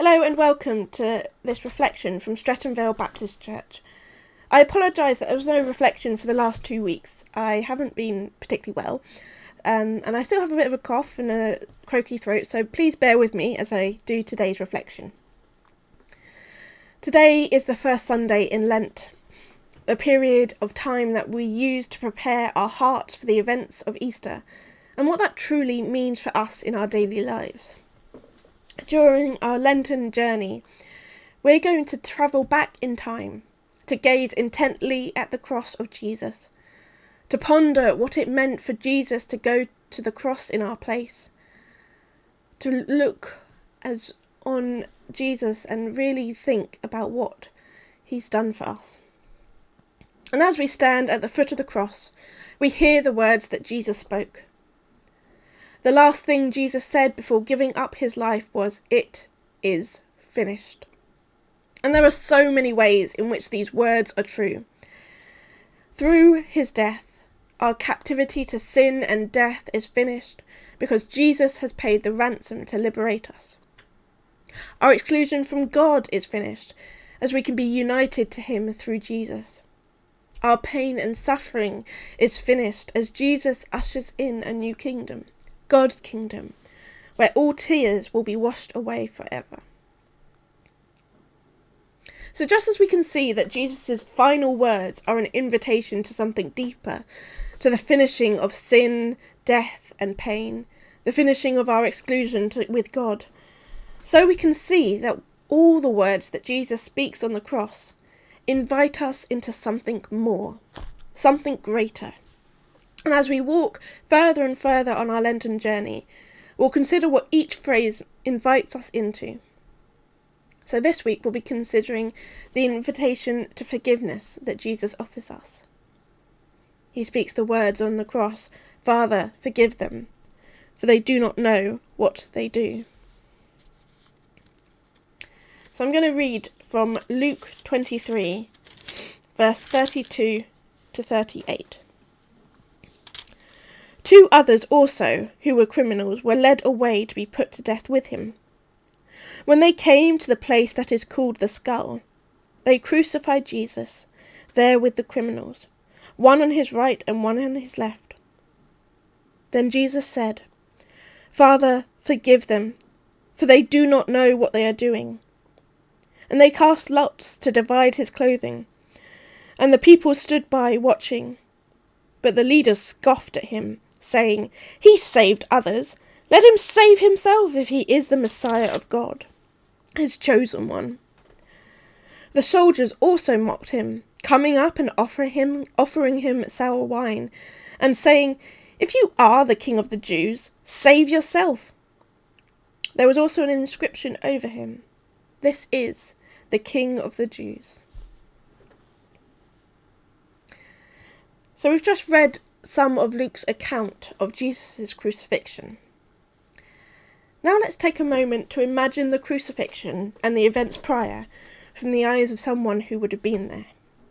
Hello and welcome to this reflection from Streatham Vale Baptist Church. I apologise that there was no reflection for the last 2 weeks. I haven't been particularly well, and I still have a bit of a cough and a croaky throat, so please bear with me as I do today's reflection. Today is the first Sunday in Lent, a period of time that we use to prepare our hearts for the events of Easter and what that truly means for us in our daily lives. During our Lenten journey, we're going to travel back in time to gaze intently at the cross of Jesus, to ponder what it meant for Jesus to go to the cross in our place, to look on Jesus and really think about what he's done for us. And as we stand at the foot of the cross, we hear the words that Jesus spoke. The last thing Jesus said before giving up his life was, "It is finished." And there are so many ways in which these words are true. Through his death, our captivity to sin and death is finished because Jesus has paid the ransom to liberate us. Our exclusion from God is finished as we can be united to him through Jesus. Our pain and suffering is finished as Jesus ushers in a new kingdom, God's kingdom, where all tears will be washed away forever. So just as we can see that Jesus' final words are an invitation to something deeper, to the finishing of sin, death and pain, the finishing of our exclusion with God, so we can see that all the words that Jesus speaks on the cross invite us into something more, something greater. And as we walk further and further on our Lenten journey, we'll consider what each phrase invites us into. So this week we'll be considering the invitation to forgiveness that Jesus offers us. He speaks the words on the cross, "Father, forgive them, for they do not know what they do." So I'm going to read from Luke 23, verse 32 to 38. 2 others also, who were criminals, were led away to be put to death with him. When they came to the place that is called the Skull, they crucified Jesus there with the criminals, one on his right and one on his left. Then Jesus said, "Father, forgive them, for they do not know what they are doing." And they cast lots to divide his clothing, and the people stood by watching. But the leaders scoffed at him, saying, "He saved others. Let him save himself if he is the Messiah of God, his chosen one." The soldiers also mocked him, coming up and offering him sour wine, and saying, "If you are the king of the Jews, save yourself." There was also an inscription over him, "This is the King of the Jews." So we've just read some of Luke's account of Jesus' crucifixion. Now let's take a moment to imagine the crucifixion and the events prior from the eyes of someone who would have been there.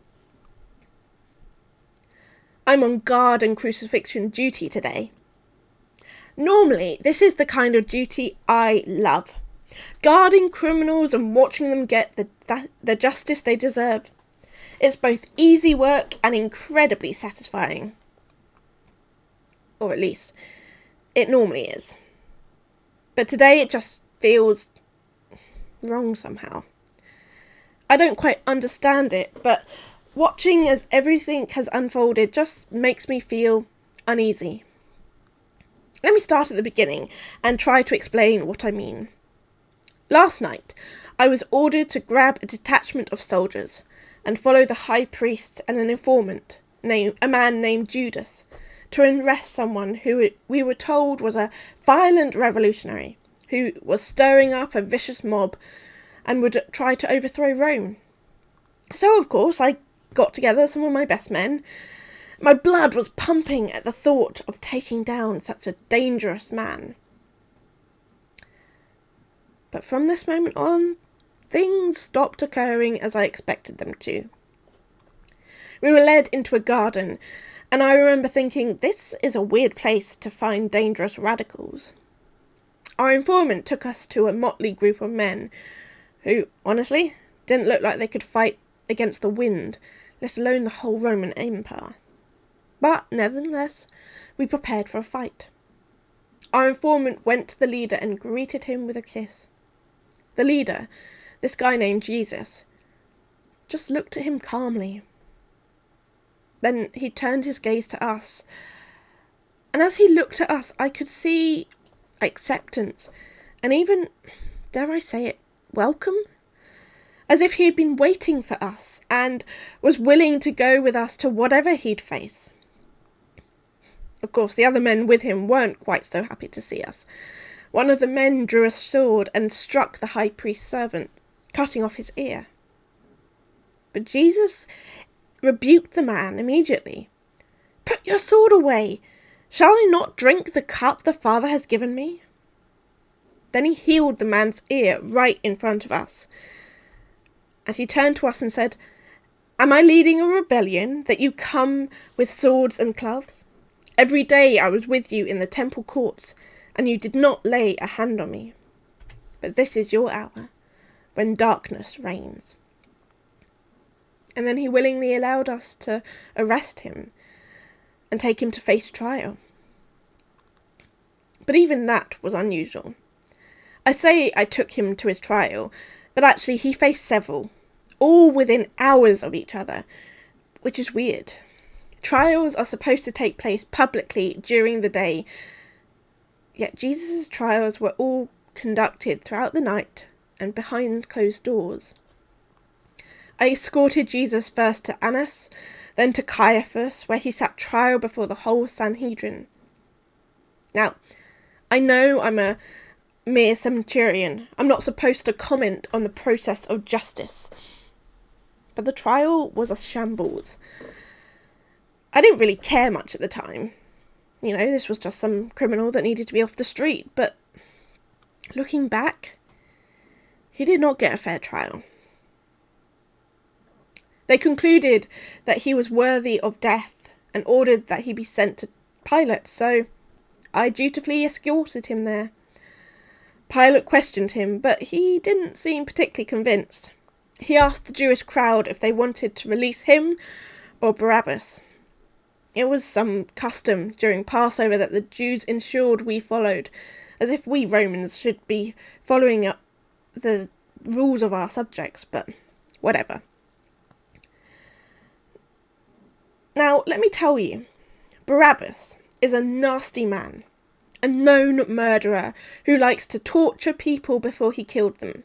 I'm on guard and crucifixion duty today. Normally, this is the kind of duty I love. Guarding criminals and watching them get the justice they deserve. It's both easy work and incredibly satisfying. Or at least, it normally is. But today it just feels wrong somehow. I don't quite understand it, but watching as everything has unfolded just makes me feel uneasy. Let me start at the beginning and try to explain what I mean. Last night, I was ordered to grab a detachment of soldiers and follow the high priest and an informant, a man named Judas, to arrest someone who we were told was a violent revolutionary who was stirring up a vicious mob and would try to overthrow Rome. So, of course, I got together some of my best men. My blood was pumping at the thought of taking down such a dangerous man. But from this moment on, things stopped occurring as I expected them to. We were led into a garden, and I remember thinking, this is a weird place to find dangerous radicals. Our informant took us to a motley group of men who, honestly, didn't look like they could fight against the wind, let alone the whole Roman Empire. But, nevertheless, we prepared for a fight. Our informant went to the leader and greeted him with a kiss. The leader, this guy named Jesus, just looked at him calmly. Then he turned his gaze to us, and as he looked at us, I could see acceptance, and even, dare I say it, welcome? As if he had been waiting for us, and was willing to go with us to whatever he'd face. Of course, the other men with him weren't quite so happy to see us. One of the men drew a sword and struck the high priest's servant, cutting off his ear. But Jesus rebuked the man immediately. "Put your sword away! Shall I not drink the cup the Father has given me?" Then he healed the man's ear right in front of us. And he turned to us and said, "Am I leading a rebellion that you come with swords and clubs? Every day I was with you in the temple courts, and you did not lay a hand on me. But this is your hour, when darkness reigns." And then he willingly allowed us to arrest him and take him to face trial. But even that was unusual. I say I took him to his trial, but actually he faced several, all within hours of each other, which is weird. Trials are supposed to take place publicly during the day, yet Jesus' trials were all conducted throughout the night and behind closed doors. I escorted Jesus first to Annas, then to Caiaphas, where he sat trial before the whole Sanhedrin. Now, I know I'm a mere centurion. I'm not supposed to comment on the process of justice. But the trial was a shambles. I didn't really care much at the time. You know, this was just some criminal that needed to be off the street. But looking back, he did not get a fair trial. They concluded that he was worthy of death and ordered that he be sent to Pilate, so I dutifully escorted him there. Pilate questioned him, but he didn't seem particularly convinced. He asked the Jewish crowd if they wanted to release him or Barabbas. It was some custom during Passover that the Jews ensured we followed, as if we Romans should be following up the rules of our subjects, but whatever. Now, let me tell you, Barabbas is a nasty man, a known murderer who likes to torture people before he killed them.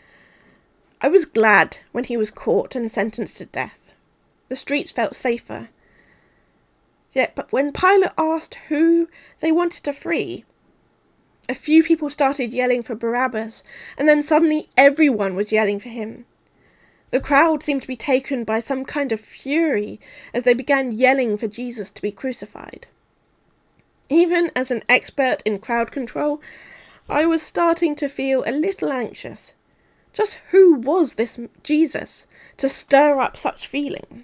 I was glad when he was caught and sentenced to death. The streets felt safer. Yet, but when Pilate asked who they wanted to free, a few people started yelling for Barabbas, and then suddenly everyone was yelling for him. The crowd seemed to be taken by some kind of fury as they began yelling for Jesus to be crucified. Even as an expert in crowd control, I was starting to feel a little anxious. Just who was this Jesus to stir up such feeling?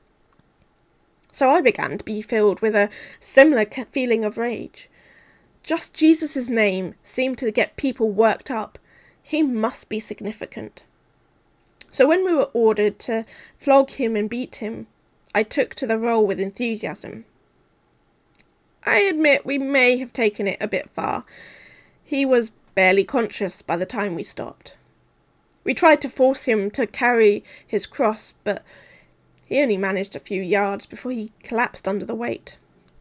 So I began to be filled with a similar feeling of rage. Just Jesus' name seemed to get people worked up. He must be significant. So when we were ordered to flog him and beat him, I took to the role with enthusiasm. I admit we may have taken it a bit far. He was barely conscious by the time we stopped. We tried to force him to carry his cross, but he only managed a few yards before he collapsed under the weight.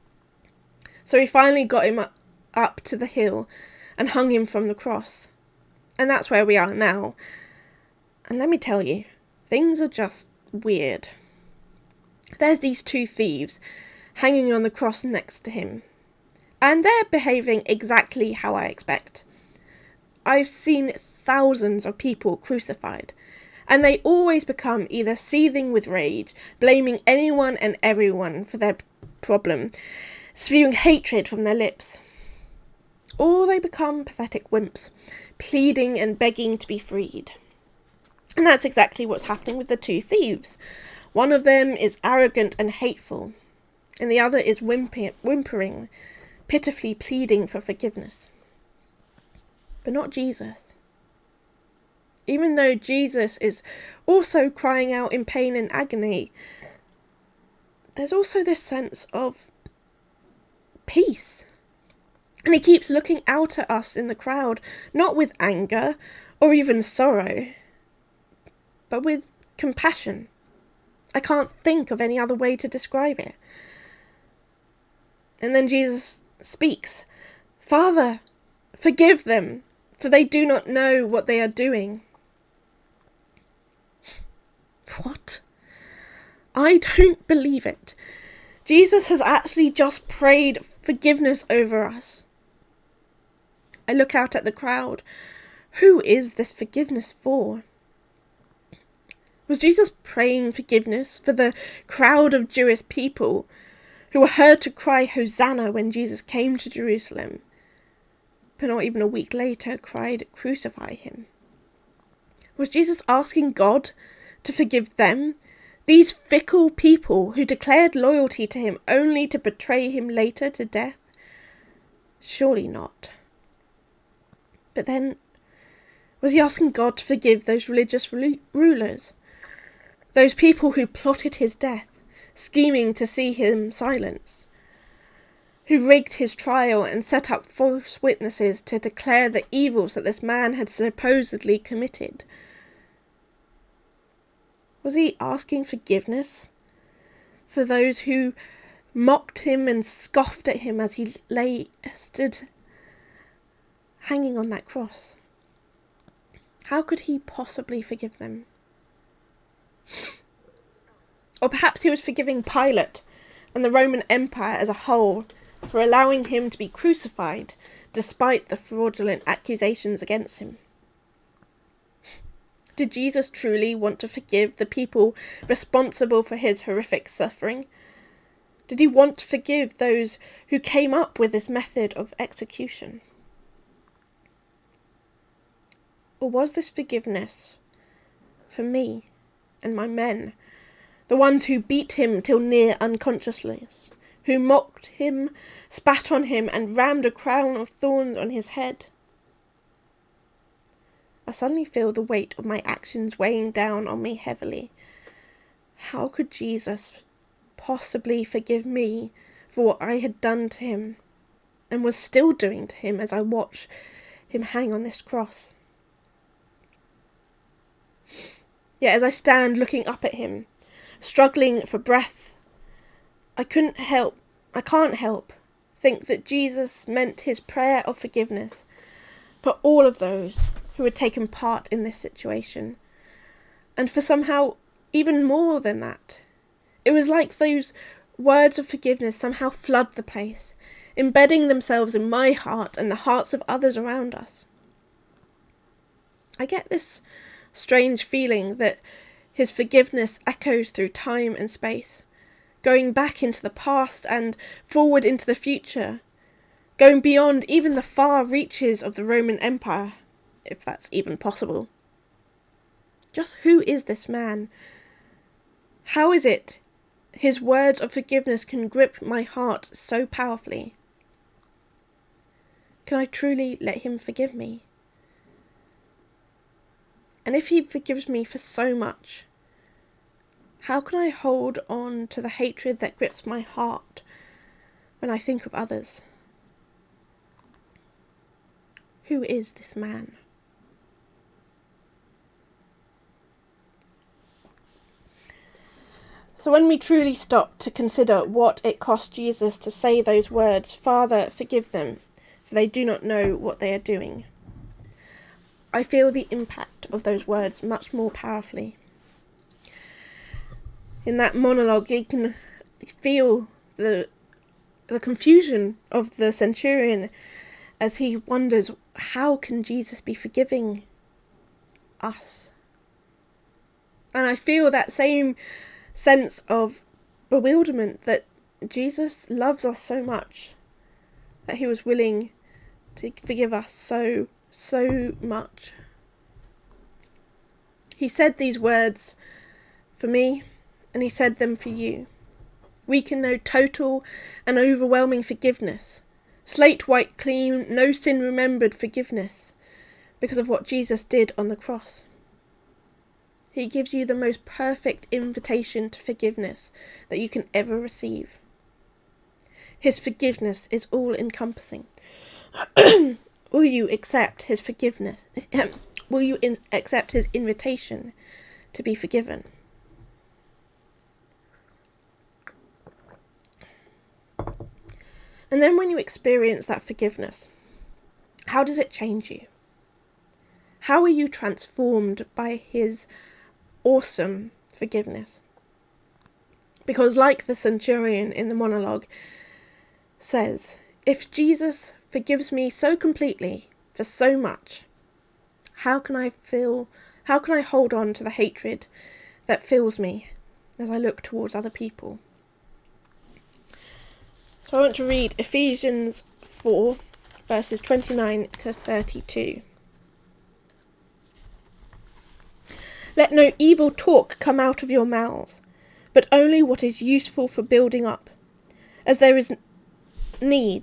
So we finally got him up to the hill and hung him from the cross. And that's where we are now. And let me tell you, things are just weird. There's these two thieves hanging on the cross next to him, and they're behaving exactly how I expect. I've seen thousands of people crucified, and they always become either seething with rage, blaming anyone and everyone for their problem, spewing hatred from their lips, or they become pathetic wimps, pleading and begging to be freed. And that's exactly what's happening with the two thieves. One of them is arrogant and hateful, and the other is whimpering, pitifully pleading for forgiveness. but not Jesus. Even though Jesus is also crying out in pain and agony, there's also this sense of peace. And he keeps looking out at us in the crowd, not with anger or even sorrow, but with compassion. I can't think of any other way to describe it. And then Jesus speaks, "Father, forgive them, for they do not know what they are doing." What? I don't believe it. Jesus has actually just prayed forgiveness over us. I look out at the crowd. Who is this forgiveness for? Was Jesus praying forgiveness for the crowd of Jewish people who were heard to cry Hosanna when Jesus came to Jerusalem, but not even a week later cried, "Crucify him"? Was Jesus asking God to forgive them, these fickle people who declared loyalty to him only to betray him later to death? Surely not. But then, was he asking God to forgive those religious rulers? Those people who plotted his death, scheming to see him silenced? Who rigged his trial and set up false witnesses to declare the evils that this man had supposedly committed? Was he asking forgiveness for those who mocked him and scoffed at him as he stood hanging on that cross? How could he possibly forgive them? Or perhaps he was forgiving Pilate and the Roman Empire as a whole for allowing him to be crucified despite the fraudulent accusations against him. Did Jesus truly want to forgive the people responsible for his horrific suffering? Did he want to forgive those who came up with this method of execution? Or was this forgiveness for me and my men, the ones who beat him till near unconsciousness, who mocked him, spat on him, and rammed a crown of thorns on his head? I suddenly feel the weight of my actions weighing down on me heavily. How could Jesus possibly forgive me for what I had done to him, and was still doing to him as I watched him hang on this cross? Yet as I stand looking up at him, struggling for breath, I can't help think that Jesus meant his prayer of forgiveness for all of those who had taken part in this situation, and for somehow even more than that. It was like those words of forgiveness somehow flood the place, embedding themselves in my heart and the hearts of others around us. I get this strange feeling that his forgiveness echoes through time and space, going back into the past and forward into the future, going beyond even the far reaches of the Roman Empire, if that's even possible. Just who is this man? How is it his words of forgiveness can grip my heart so powerfully? Can I truly let him forgive me? And if he forgives me for so much, how can I hold on to the hatred that grips my heart when I think of others? Who is this man? So when we truly stop to consider what it cost Jesus to say those words, "Father, forgive them, for they do not know what they are doing," I feel the impact of those words much more powerfully. In that monologue, you can feel the confusion of the centurion as he wonders, how can Jesus be forgiving us? And I feel that same sense of bewilderment that Jesus loves us so much, that he was willing to forgive us so much. He said these words for me, and he said them for you. We can know total and overwhelming forgiveness, slate white clean, no sin remembered forgiveness, because of what Jesus did on the cross. He gives you the most perfect invitation to forgiveness that you can ever receive. His forgiveness is all-encompassing. Will you accept his forgiveness? Will you accept his invitation to be forgiven? And then when you experience that forgiveness, how does it change you? How are you transformed by his awesome forgiveness? Because like the centurion in the monologue says, if Jesus forgives me so completely for so much, how can I hold on to the hatred that fills me as I look towards other people? So I want to read Ephesians 4, verses 29 to 32. Let no evil talk come out of your mouths, but only what is useful for building up, as there is need.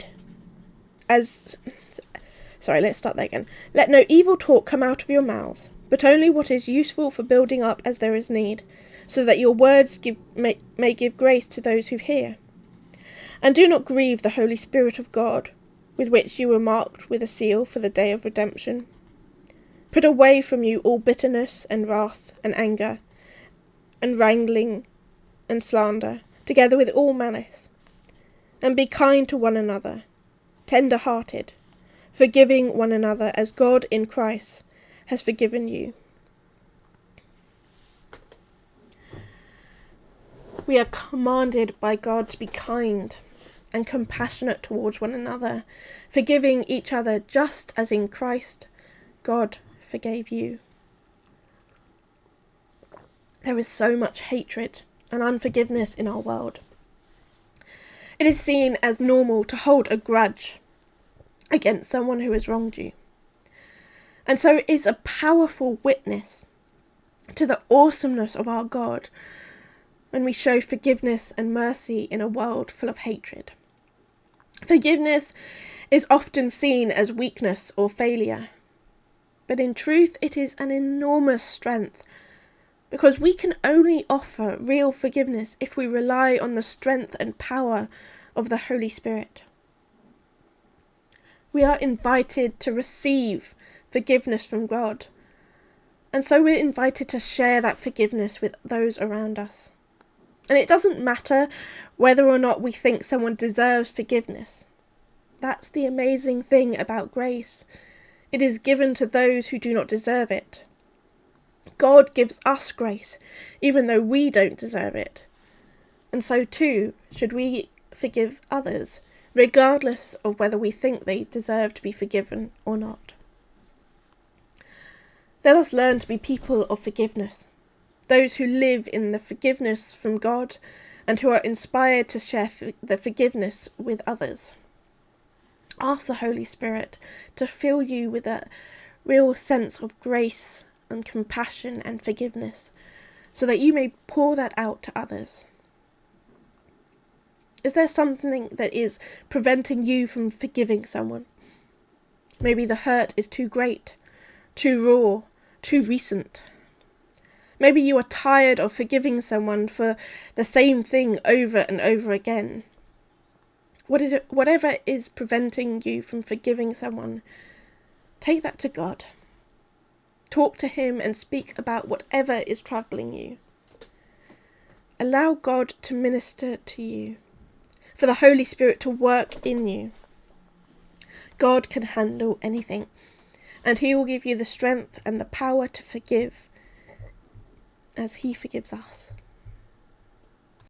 Let no evil talk come out of your mouths, but only what is useful for building up as there is need, so that your words may give grace to those who hear. And do not grieve the Holy Spirit of God, with which you were marked with a seal for the day of redemption. Put away from you all bitterness and wrath and anger and wrangling and slander, together with all malice. And be kind to one another, tender-hearted, forgiving one another as God in Christ has forgiven you. We are commanded by God to be kind and compassionate towards one another, forgiving each other just as in Christ God forgave you. There is so much hatred and unforgiveness in our world. It is seen as normal to hold a grudge against someone who has wronged you. And so it is a powerful witness to the awesomeness of our God when we show forgiveness and mercy in a world full of hatred. Forgiveness is often seen as weakness or failure, but in truth it is an enormous strength, because we can only offer real forgiveness if we rely on the strength and power of the Holy Spirit. We are invited to receive forgiveness from God, and so we're invited to share that forgiveness with those around us. And it doesn't matter whether or not we think someone deserves forgiveness. That's the amazing thing about grace. It is given to those who do not deserve it. God gives us grace, even though we don't deserve it. And so too should we forgive others, regardless of whether we think they deserve to be forgiven or not. Let us learn to be people of forgiveness, those who live in the forgiveness from God and who are inspired to share the forgiveness with others. Ask the Holy Spirit to fill you with a real sense of grace and compassion and forgiveness, so that you may pour that out to others. Is there something that is preventing you from forgiving someone? Maybe the hurt is too great, too raw, too recent. Maybe you are tired of forgiving someone for the same thing over and over again. Whatever is preventing you from forgiving someone, take that to God. Talk to him and speak about whatever is troubling you. Allow God to minister to you, for the Holy Spirit to work in you. God can handle anything, and he will give you the strength and the power to forgive as he forgives us.